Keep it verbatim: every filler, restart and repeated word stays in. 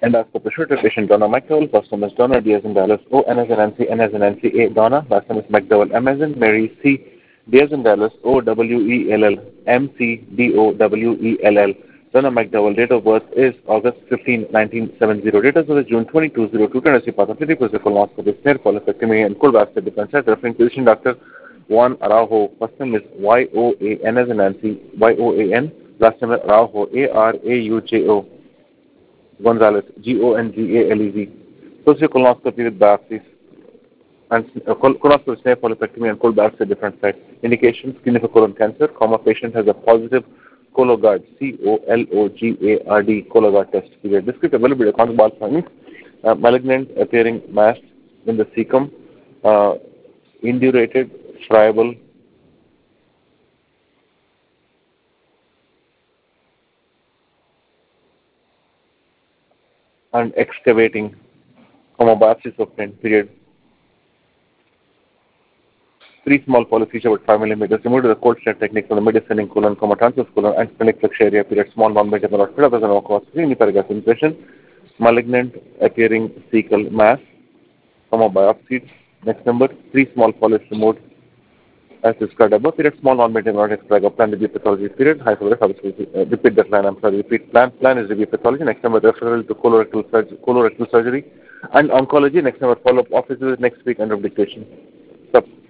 Endoscopy shooter patient Donna McDowell. First name is Donna, D as in Dallas, O, N as in Nancy, N as in Nancy, A, Donna. Last name is McDowell, M as in Mary, C, D as in Dallas, O, W, E, L, L, M, C, D, O, W, E, L, L. Donna McDowell. Date of birth is August fifteenth, nineteen seventy. Date of birth is June twenty-second, oh two. Tennessee pathophysic was a colonoscopy, snare polypectomy, and cold basket defense. Referring physician Doctor Juan Araujo. First name is Y O A N as in Nancy, Y O A N. Last name is Araujo, A R A U J O. Gonzalez, G O N G A L E Z. Sociocolonoscopy with biopsies and uh, col- colonoscopy, snare polypectomy, and cold biopsy at different sites. Indications: clinical colon cancer, comma patient has a positive Cologuard, C O L O G A R D, Cologuard test. Period. Discrete availability of conjugal findings: uh, malignant appearing mass in the cecum, uh, indurated, friable, and excavating, comma biopsies obtained. Period. Three small polyps with five millimeters. Removed with the cold snare technique from the mid-descending colon, comma transverse colon, and splenic flexure area. Period. Small non-major not filled up as an cause. Three paragraph impression. Malignant appearing cecal mass, comma biopsied. Next number. Three small polyps removed as described above. Period. Small non-major not extract of plan review pathology. Period. High for uh, repeat that line. I'm sorry. Repeat plan. Plan is review pathology. Next number referral to colorectal, surg- colorectal surgery and oncology. Next number follow-up office visit next week under dictation. Stop.